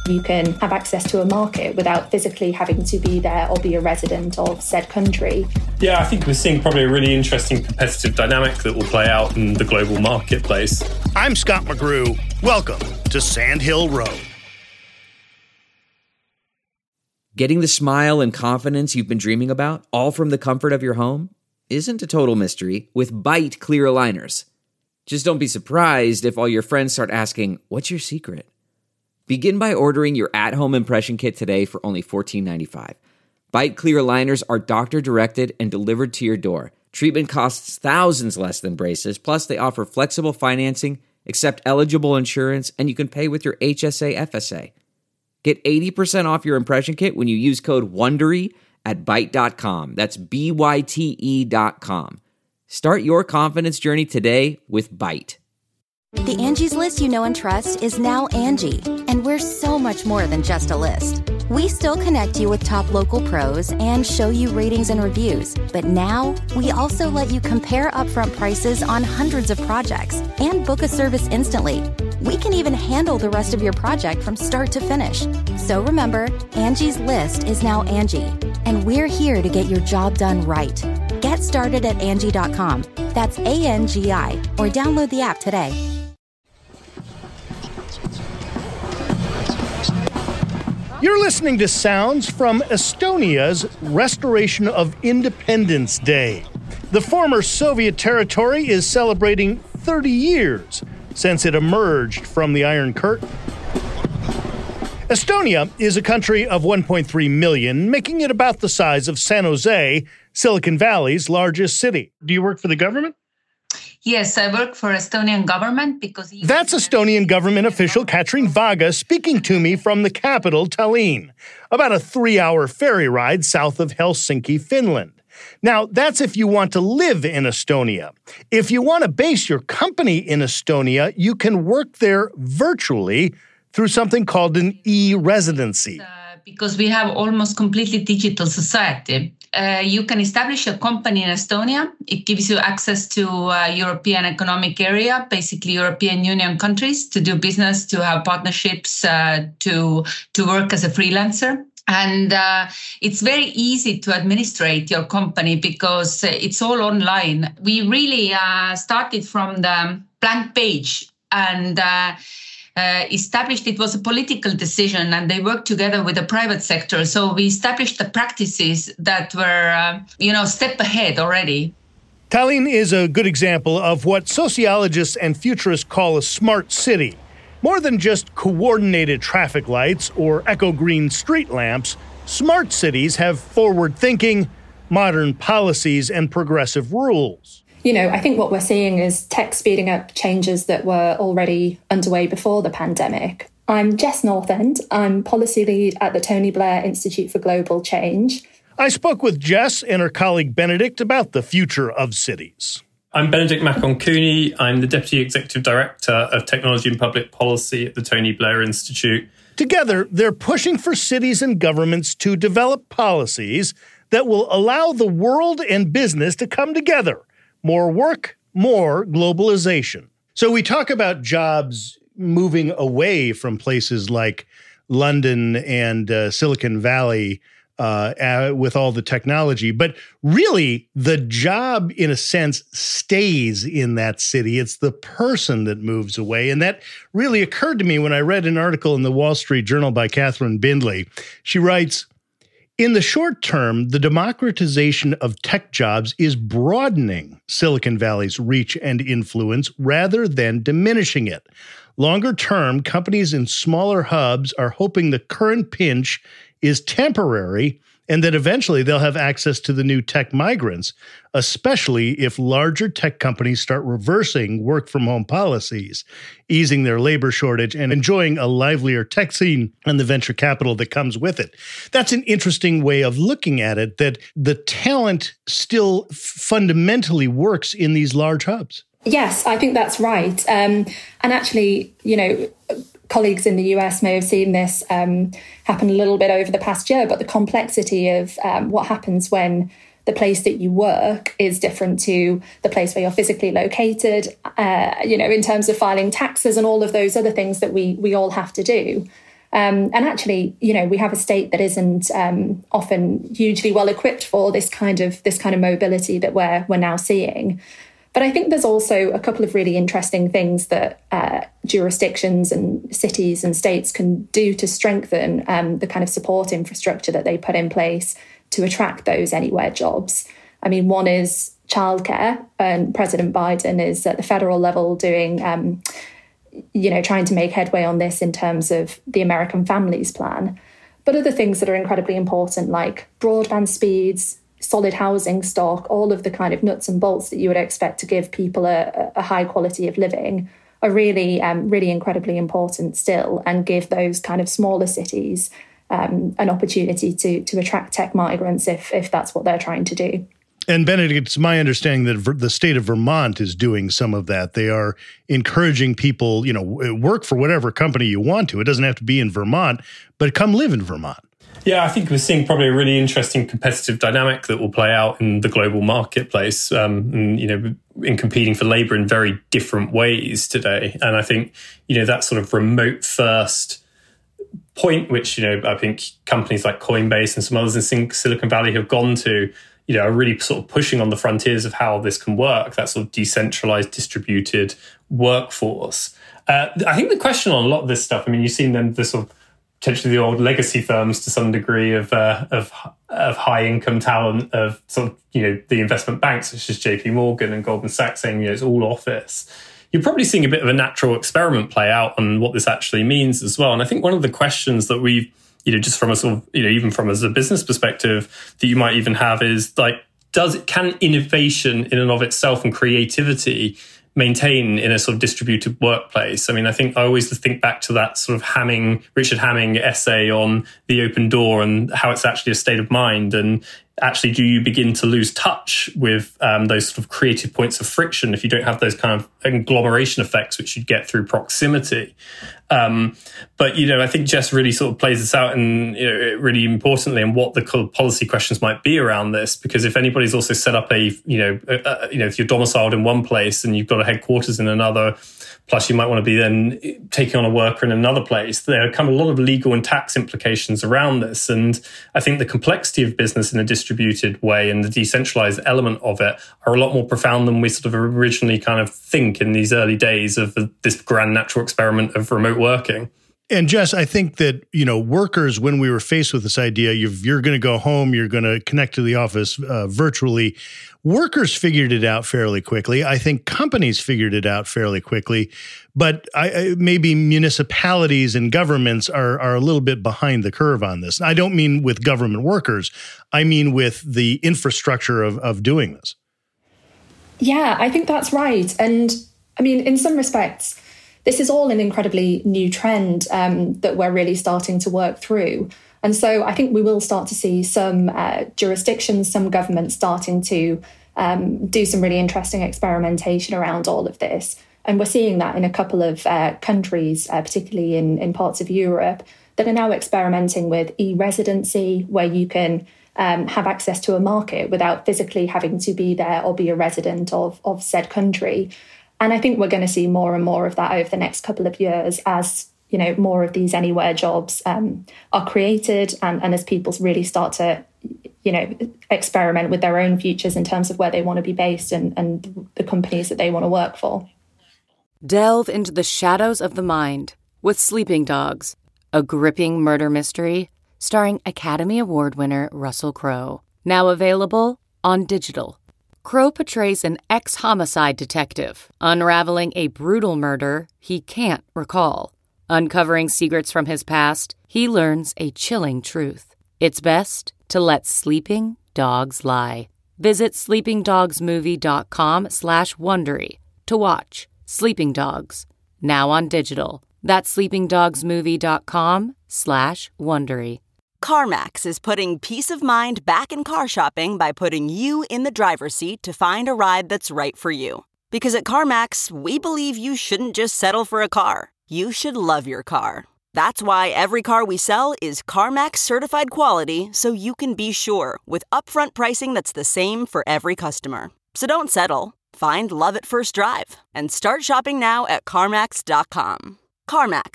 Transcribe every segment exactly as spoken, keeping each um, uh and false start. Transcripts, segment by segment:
You can have access to a market without physically having to be there or be a resident of said country. Yeah, I think we're seeing probably a really interesting competitive dynamic that will play out in the global marketplace. I'm Scott McGrew. Welcome to Sand Hill Road. Getting the smile and confidence you've been dreaming about, all from the comfort of your home, isn't a total mystery with Byte clear aligners. Just don't be surprised if all your friends start asking, what's your secret? Begin by ordering your at-home impression kit today for only fourteen ninety-five. Byte clear aligners are doctor-directed and delivered to your door. Treatment costs thousands less than braces, plus they offer flexible financing, accept eligible insurance, and you can pay with your H S A F S A. Get eighty percent off your impression kit when you use code WONDERY at byte dot com. That's B Y T E dot com. Start your confidence journey today with Byte. The Angie's List you know and trust is now Angie, and we're so much more than just a list. We still connect you with top local pros and show you ratings and reviews, but now we also let you compare upfront prices on hundreds of projects and book a service instantly. We can even handle the rest of your project from start to finish. So remember, Angie's List is now Angie, and we're here to get your job done right. Get started at Angie dot com. That's A N G I, or download the app today. You're listening to sounds from Estonia's Restoration of Independence Day. The former Soviet territory is celebrating thirty years since it emerged from the Iron Curtain. Estonia is a country of one point three million, making it about the size of San Jose, Silicon Valley's largest city. Do you work for the government? Yes, I work for Estonian government because... That's Estonian government official Katrin Vaga speaking to me from the capital, Tallinn, about a three-hour ferry ride south of Helsinki, Finland. Now, that's if you want to live in Estonia. If you want to base your company in Estonia, you can work there virtually through something called an e-residency. Uh, because we have almost completely digital society. Uh, you can establish a company in Estonia. It gives you access to uh, European Economic Area, basically European Union countries, to do business, to have partnerships, uh, to, to work as a freelancer. And uh, it's very easy to administrate your company because it's all online. We really uh, started from the blank page and uh, uh, established it was a political decision, and they worked together with the private sector. So we established the practices that were, uh, you know, step ahead already. Tallinn is a good example of what sociologists and futurists call a smart city. More than just coordinated traffic lights or eco-green street lamps, smart cities have forward-thinking, modern policies and progressive rules. You know, I think what we're seeing is tech speeding up changes that were already underway before the pandemic. I'm Jess Northend. I'm policy lead at the Tony Blair Institute for Global Change. I spoke with Jess and her colleague Benedict about the future of cities. I'm Benedict Macon-Cooney. I'm the Deputy Executive Director of Technology and Public Policy at the Tony Blair Institute. Together, they're pushing for cities and governments to develop policies that will allow the world and business to come together. More work, more globalization. So we talk about jobs moving away from places like London and uh, Silicon Valley Uh, uh, with all the technology. But really, the job, in a sense, stays in that city. It's the person that moves away. And that really occurred to me when I read an article in the Wall Street Journal by Catherine Bindley. She writes, in the short term, the democratization of tech jobs is broadening Silicon Valley's reach and influence rather than diminishing it. Longer term, companies in smaller hubs are hoping the current pinch is temporary and that eventually they'll have access to the new tech migrants, especially if larger tech companies start reversing work-from-home policies, easing their labor shortage, and enjoying a livelier tech scene and the venture capital that comes with it. That's an interesting way of looking at it, that the talent still fundamentally works in these large hubs. Yes, I think that's right. Um, and actually, you know, colleagues in the U S may have seen this um, happen a little bit over the past year, but the complexity of um, what happens when the place that you work is different to the place where you're physically located, uh, you know, in terms of filing taxes and all of those other things that we we all have to do. Um, and actually, you know, we have a state that isn't um, often hugely well equipped for this kind of this kind of mobility that we're we're now seeing. But I think there's also a couple of really interesting things that uh, jurisdictions and cities and states can do to strengthen um, the kind of support infrastructure that they put in place to attract those anywhere jobs. I mean, one is childcare, and President Biden is at the federal level doing, um, you know, trying to make headway on this in terms of the American Families Plan. But other things that are incredibly important, like broadband speeds, solid housing stock, all of the kind of nuts and bolts that you would expect to give people a, a high quality of living, are really, um, really incredibly important still, and give those kind of smaller cities um, an opportunity to to attract tech migrants if if that's what they're trying to do. And Benedict, it's my understanding that the state of Vermont is doing some of that. They are encouraging people, you know, work for whatever company you want to. It doesn't have to be in Vermont, but come live in Vermont. Yeah, I think we're seeing probably a really interesting competitive dynamic that will play out in the global marketplace, um, and, you know, in competing for labor in very different ways today. And I think, you know, that sort of remote first point, which, you know, I think companies like Coinbase and some others in Silicon Valley have gone to, you know, are really sort of pushing on the frontiers of how this can work, that sort of decentralized, distributed workforce. Uh, I think the question on a lot of this stuff, I mean, you've seen them, the sort of potentially the old legacy firms to some degree of uh, of of high income talent, of sort of, you know, the investment banks such as J P Morgan and Goldman Sachs saying, you know, it's all office. You're probably seeing a bit of a natural experiment play out on what this actually means as well. And I think one of the questions that we've, you know, just from a sort of, you know, even from as a business perspective that you might even have is like, does it, can innovation in and of itself and creativity maintain in a sort of distributed workplace? I mean, I think I always think back to that sort of Hamming, Richard Hamming essay on the open door and how it's actually a state of mind. And actually, do you begin to lose touch with um, those sort of creative points of friction if you don't have those kind of agglomeration effects which you'd get through proximity? Um, but, you know, I think Jess really sort of plays this out, and, you know, really importantly, and what the policy questions might be around this. Because if anybody's also set up a, you know, a, you know, if you're domiciled in one place and you've got a headquarters in another, plus you might want to be then taking on a worker in another place, there come a lot of legal and tax implications around this. And I think the complexity of business in a distributed way and the decentralized element of it are a lot more profound than we sort of originally kind of think in these early days of this grand natural experiment of remote working. And Jess, I think that, you know, workers, when we were faced with this idea, you've, you're going to go home, you're going to connect to the office uh, virtually, workers figured it out fairly quickly. I think companies figured it out fairly quickly, but I, I, maybe municipalities and governments are, are a little bit behind the curve on this. I don't mean with government workers. I mean with the infrastructure of, of doing this. Yeah, I think that's right. And I mean, in some respects, this is all an incredibly new trend um, that we're really starting to work through. And so I think we will start to see some uh, jurisdictions, some governments starting to um, do some really interesting experimentation around all of this. And we're seeing that in a couple of uh, countries, uh, particularly in, in parts of Europe, that are now experimenting with e-residency, where you can um, have access to a market without physically having to be there or be a resident of, of said country. And I think we're going to see more and more of that over the next couple of years as, you know, more of these anywhere jobs um, are created, and, and as people really start to, you know, experiment with their own futures in terms of where they want to be based and, and the companies that they want to work for. Delve into the shadows of the mind with Sleeping Dogs, a gripping murder mystery starring Academy Award winner Russell Crowe. Now available on digital. Crowe portrays an ex-homicide detective unraveling a brutal murder he can't recall. Uncovering secrets from his past, he learns a chilling truth. It's best to let sleeping dogs lie. Visit sleepingdogsmovie.com slash Wondery to watch Sleeping Dogs, now on digital. That's sleepingdogsmovie.com slash Wondery. CarMax is putting peace of mind back in car shopping by putting you in the driver's seat to find a ride that's right for you. Because at CarMax, we believe you shouldn't just settle for a car. You should love your car. That's why every car we sell is CarMax certified quality, so you can be sure with upfront pricing that's the same for every customer. So don't settle. Find love at first drive and start shopping now at CarMax dot com. CarMax,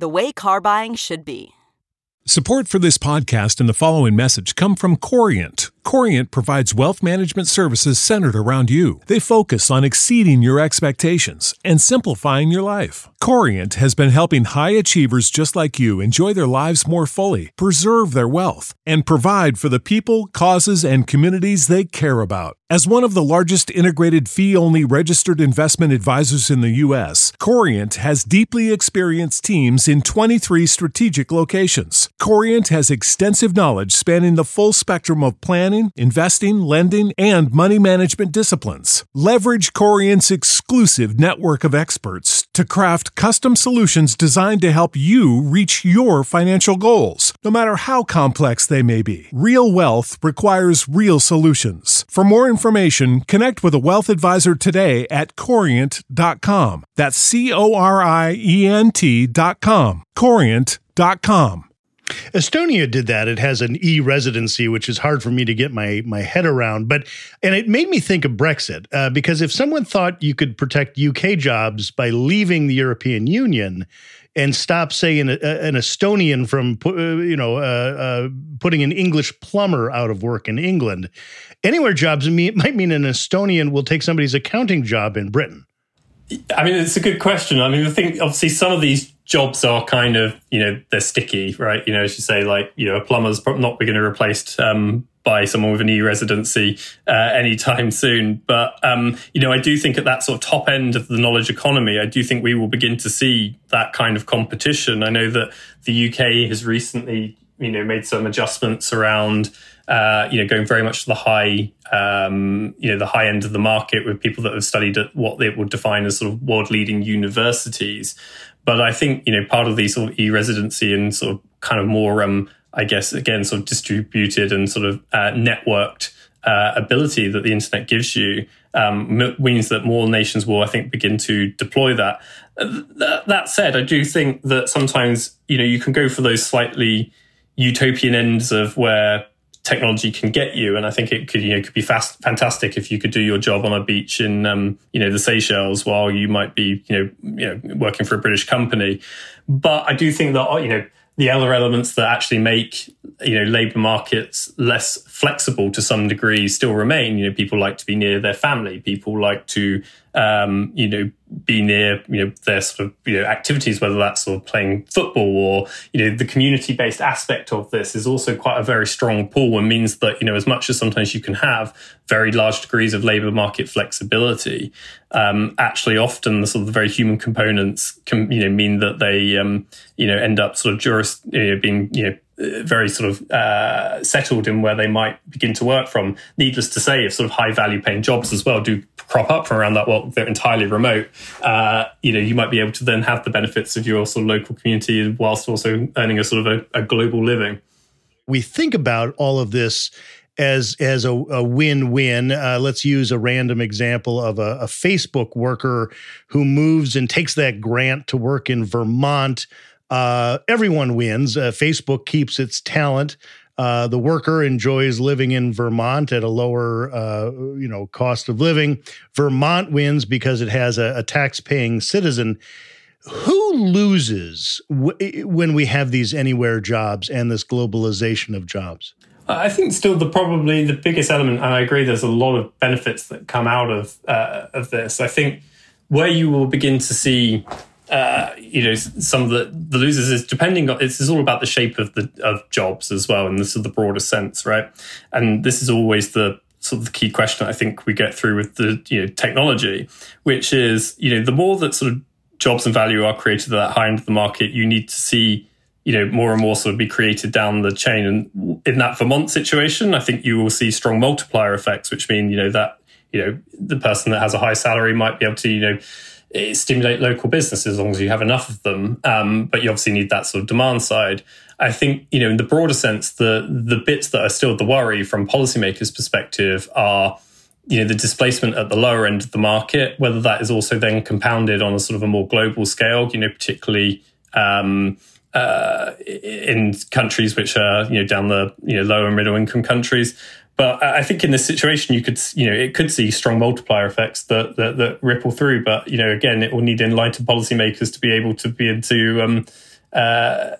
the way car buying should be. Support for this podcast and the following message come from Corient. Corient provides wealth management services centered around you. They focus on exceeding your expectations and simplifying your life. Corient has been helping high achievers just like you enjoy their lives more fully, preserve their wealth, and provide for the people, causes, and communities they care about. As one of the largest integrated fee-only registered investment advisors in the U S, Corient has deeply experienced teams in twenty-three strategic locations. Corient has extensive knowledge spanning the full spectrum of planning, investing, lending, and money management disciplines. Leverage Corient's exclusive network of experts to craft custom solutions designed to help you reach your financial goals, no matter how complex they may be. Real wealth requires real solutions. For more information, connect with a wealth advisor today at corient dot com. That's C O R I E N T dot com. corient dot com. Estonia did that. It has an e-residency, which is hard for me to get my my head around. But and it made me think of Brexit, uh, because if someone thought you could protect U K jobs by leaving the European Union and stop, say, an, an Estonian from, you know, uh, uh, putting an English plumber out of work in England, anywhere jobs might mean an Estonian will take somebody's accounting job in Britain. I mean, it's a good question. I mean, I think obviously some of these jobs are kind of, you know, they're sticky, right? You know, as you say, like, you know, a plumber's not going to be replaced um, by someone with an e-residency uh, anytime soon. But, um, you know, I do think at that sort of top end of the knowledge economy, I do think we will begin to see that kind of competition. I know that the U K has recently, you know, made some adjustments around Uh, you know, going very much to the high, um, you know, the high end of the market with people that have studied at what they would define as sort of world-leading universities. But I think, you know, part of the sort of e-residency and sort of kind of more, um, I guess, again, sort of distributed and sort of uh, networked uh, ability that the internet gives you um, means that more nations will, I think, begin to deploy that. Uh, th- that said, I do think that sometimes, you know, you can go for those slightly utopian ends of where technology can get you, and I think it could, you know, could be fast, fantastic if you could do your job on a beach in, um, you know, the Seychelles while you might be, you know, you know, working for a British company. But I do think that, you know, the other elements that actually make, you know, labour markets less flexible to some degree still remain. You know, people like to be near their family. People like to, um, you know, be near, you know, their sort of, you know, activities, whether that's sort of playing football or, you know, the community-based aspect of this is also quite a very strong pull and means that, you know, as much as sometimes you can have very large degrees of labour market flexibility, um, actually often the sort of the very human components can, you know, mean that they, um, you know, end up sort of juris, you know, being, you know, very sort of uh, settled in where they might begin to work from. Needless to say, if sort of high value paying jobs as well do crop up from around that, well, they're entirely remote, uh, you know, you might be able to then have the benefits of your sort of local community whilst also earning a sort of a, a global living. We think about all of this as as a, a win-win. Uh, let's use a random example of a, a Facebook worker who moves and takes that grant to work in Vermont. Uh, everyone wins. Uh, Facebook keeps its talent. Uh, the worker enjoys living in Vermont at a lower, uh, you know, cost of living. Vermont wins because it has a, a tax-paying citizen. Who loses w- when we have these anywhere jobs and this globalization of jobs? I think still the probably the biggest element, and I agree, there's a lot of benefits that come out of uh, of this. I think where you will begin to see. Uh, you know, some of the, the losers is depending on, it's, it's all about the shape of the of jobs as well, and this is the broader sense, right? And this is always the sort of the key question I think we get through with the, you know, technology, which is, you know, the more that sort of jobs and value are created at that high end of the market, you need to see, you know, more and more sort of be created down the chain. And in that Vermont situation, I think you will see strong multiplier effects, which mean, you know, that, you know, the person that has a high salary might be able to, you know, stimulate local businesses as long as you have enough of them. Um, but you obviously need that sort of demand side. I think, you know, in the broader sense, the the bits that are still the worry from policymakers' perspective are, you know, the displacement at the lower end of the market, whether that is also then compounded on a sort of a more global scale, you know, particularly um, uh, in countries which are, you know, down the, you know, lower and middle income countries. But I think in this situation, you could, you know, it could see strong multiplier effects that, that that ripple through. But, you know, again, it will need enlightened policymakers to be able to be able to, um, uh,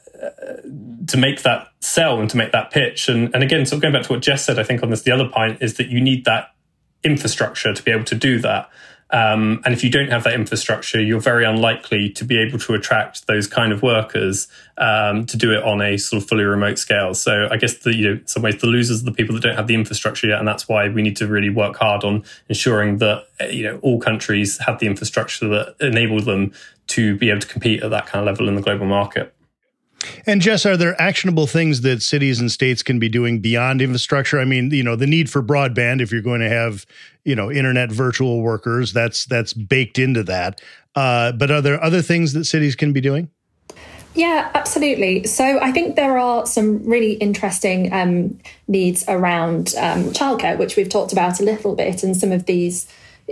to make that sell and to make that pitch. And, and again, sort of going back to what Jess said, I think on this, the other point is that you need that infrastructure to be able to do that. Um, and if you don't have that infrastructure, you're very unlikely to be able to attract those kind of workers um, to do it on a sort of fully remote scale. So I guess the, you know, in some ways the losers are the people that don't have the infrastructure yet, and that's why we need to really work hard on ensuring that, you know, all countries have the infrastructure that enable them to be able to compete at that kind of level in the global market. And Jess, are there actionable things that cities and states can be doing beyond infrastructure? I mean, you know, the need for broadband, if you're going to have, you know, internet virtual workers, that's that's baked into that. Uh, but are there other things that cities can be doing? Yeah, absolutely. So I think there are some really interesting um, needs around um, childcare, which we've talked about a little bit, and some of these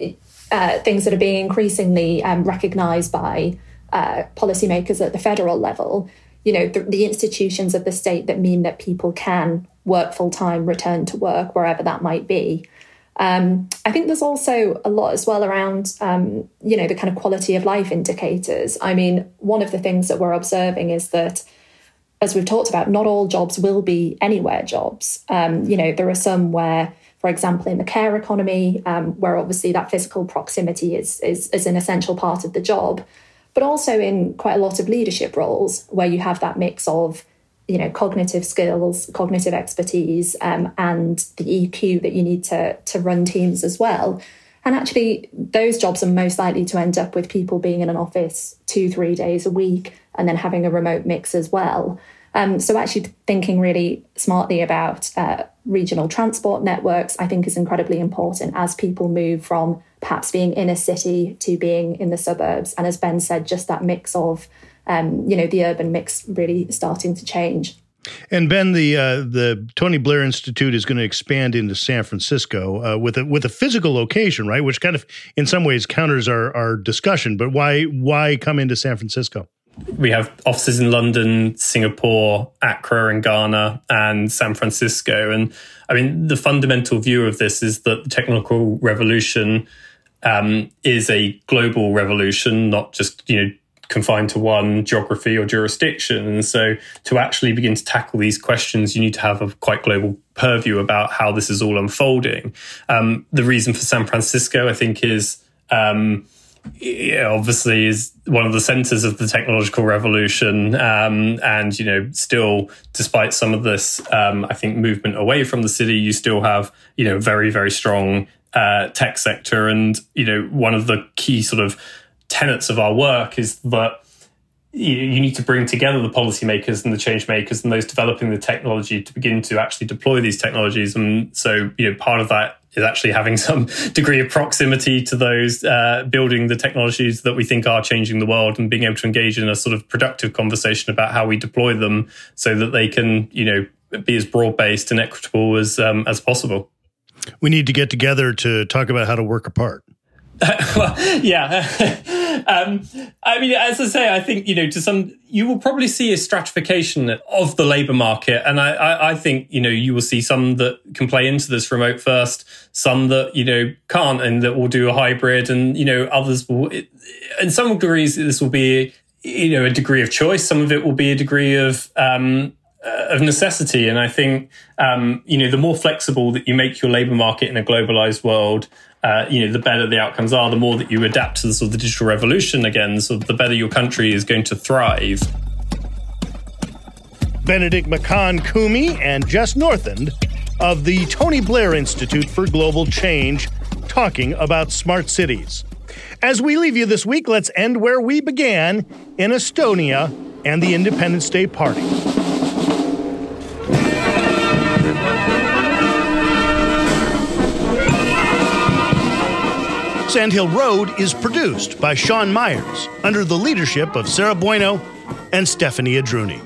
uh, things that are being increasingly um, recognised by uh, policymakers at the federal level. You know, the, the institutions of the state that mean that people can work full time, return to work, wherever that might be. Um, I think there's also a lot as well around, um, you know, the kind of quality of life indicators. I mean, one of the things that we're observing is that, as we've talked about, not all jobs will be anywhere jobs. Um, you know, there are some where, for example, in the care economy, um, where obviously that physical proximity is, is, is an essential part of the job, but also in quite a lot of leadership roles where you have that mix of, you know, cognitive skills, cognitive expertise, um, and the E Q that you need to, to run teams as well. And actually, those jobs are most likely to end up with people being in an office two, three days a week and then having a remote mix as well. Um, so actually thinking really smartly about uh, regional transport networks, I think is incredibly important as people move from perhaps being in a city to being in the suburbs. And as Ben said, just that mix of, um, you know, the urban mix really starting to change. And Ben, the uh, the Tony Blair Institute is going to expand into San Francisco uh, with a with a physical location, right? Which kind of, in some ways, counters our, our discussion. But why why come into San Francisco? We have offices in London, Singapore, Accra in Ghana, and San Francisco. And I mean, the fundamental view of this is that the technological revolution um, is a global revolution, not just, you know, confined to one geography or jurisdiction. And so to actually begin to tackle these questions, you need to have a quite global purview about how this is all unfolding. Um, the reason for San Francisco, I think, is um, yeah, obviously is one of the centers of the technological revolution. Um, and, you know, still, despite some of this, um, I think, movement away from the city, you still have, you know, very, very strong uh, tech sector. And, you know, one of the key sort of tenets of our work is that you, you need to bring together the policymakers and the change makers and those developing the technology to begin to actually deploy these technologies. And so, you know, part of that is actually having some degree of proximity to those uh, building the technologies that we think are changing the world and being able to engage in a sort of productive conversation about how we deploy them so that they can, you know, be as broad-based and equitable as um, as possible. We need to get together to talk about how to work apart. Well, yeah. um, I mean, as I say, I think, you know, to some, you will probably see a stratification of the labour market. And I, I, I think, you know, you will see some that can play into this remote first, some that, you know, can't and that will do a hybrid, and, you know, others will, in some degrees, this will be, you know, a degree of choice. Some of it will be a degree of, um, of necessity. And I think, um, you know, the more flexible that you make your labour market in a globalised world, Uh, you know, the better the outcomes are, the more that you adapt to the sort of the digital revolution again, so the better your country is going to thrive. Benedict McCann-Koomey and Jess Northand of the Tony Blair Institute for Global Change talking about smart cities. As we leave you this week, let's end where we began, in Estonia and the Independence Day Party. Sandhill Road is produced by Sean Myers under the leadership of Sarah Bueno and Stephanie Adruni.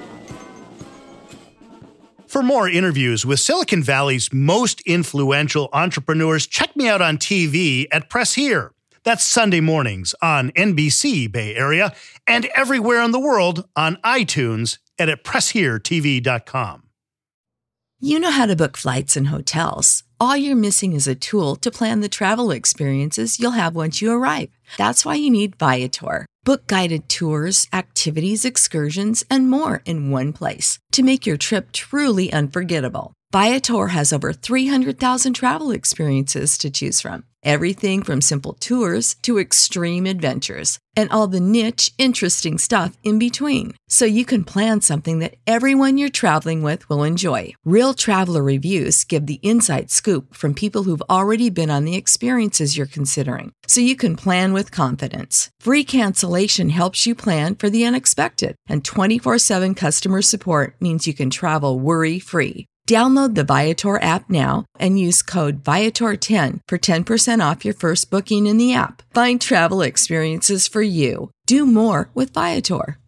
For more interviews with Silicon Valley's most influential entrepreneurs, check me out on T V at Press Here. That's Sunday mornings on N B C Bay Area and everywhere in the world on iTunes and at press here t v dot com. You know how to book flights and hotels. All you're missing is a tool to plan the travel experiences you'll have once you arrive. That's why you need Viator. Book guided tours, activities, excursions, and more in one place to make your trip truly unforgettable. Viator has over three hundred thousand travel experiences to choose from. Everything from simple tours to extreme adventures and all the niche, interesting stuff in between. So you can plan something that everyone you're traveling with will enjoy. Real traveler reviews give the inside scoop from people who've already been on the experiences you're considering. So you can plan with confidence. Free cancellation helps you plan for the unexpected. And twenty-four seven customer support means you can travel worry-free. Download the Viator app now and use code Viator ten for ten percent off your first booking in the app. Find travel experiences for you. Do more with Viator.